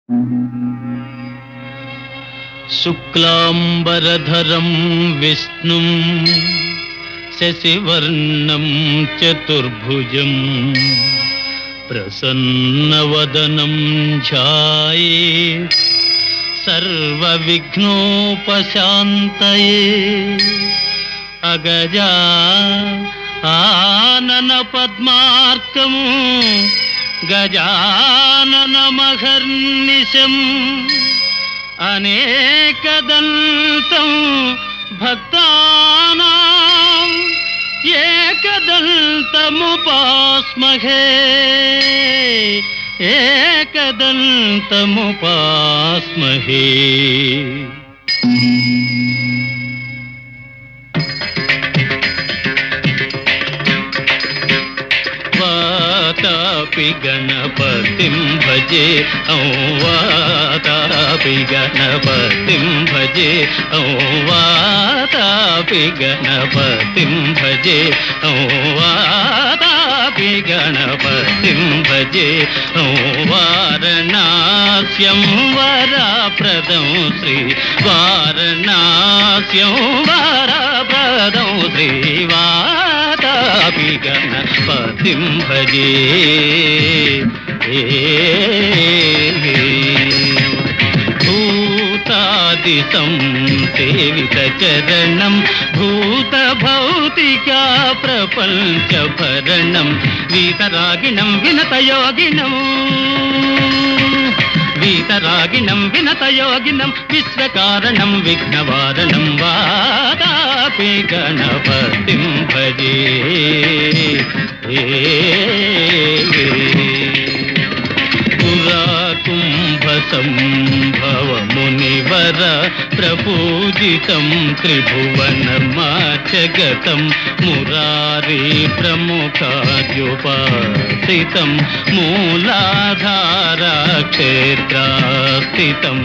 శుక్లాంబరధరం విష్ణుం శశివర్ణం చతుర్భుజం ప్రసన్నవదనం ధ్యాయేత్ సర్వవిఘ్నోపశాంతయే. అగజా ఆనన పద్మార్కం గజాననమహర్నిశం అనేకదంతం భక్తానాం ఏకదంతముపాస్మహే ఏకదంతముపాస్మహే. వాతాపి గణపతిం భజే వాతాపి గణపతిం భజే వాతాపి గణపతిం భజే వాతాపి గణపతిం భజే. వారణాస్యం వరప్రదం శ్రీ వారణాస్యం వరప్రదం శ్రీ వాతాపి గణపతిం భజే. భూతాదితం సేవిత చరణం భూత భౌతికా ప్రపంచ భరణం వీతరాగిణం వినతయోగినం వీతరాగిణం వినతయోగినం విశ్వకారణం విఘ్నవారణం వాతాపి గణపతిం భజే. పురాకుంభసంభవ మునివర ప్రపూజితం త్రిభువనమాచగతం మురారీ ప్రముఖాద్యుపాసితం మూలాధారా క్షేత్రాస్థితం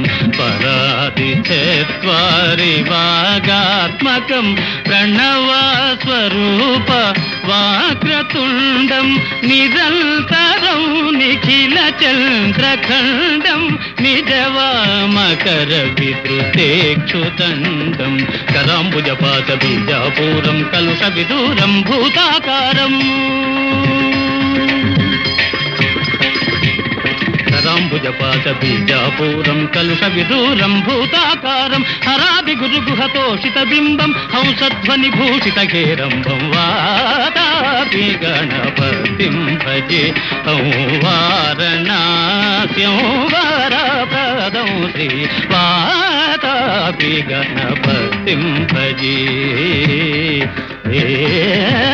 పరాదిచత్వారి వాగాత్మకం ప్రణవస్వరూప వాక్రతుండం నిరంతరం నిఖిల చంద్రఖండం నిజవామకర విద్రుతేక్షుదండం కరాంబుజపాత బీజాపూరం కలుష విదూరం భూతాకారం కరాంబుజపాత బీజాపూరం కలుష విదూరం భూతాకారం హరాది గురుగుహతోషిత బింబం హంసధ్వని భూషిత కేరంబం వాతాపి గణపతిం భజే. వారణాస్యం వరప్రదం శ్రీ వాతాపి గణపతిం భజే.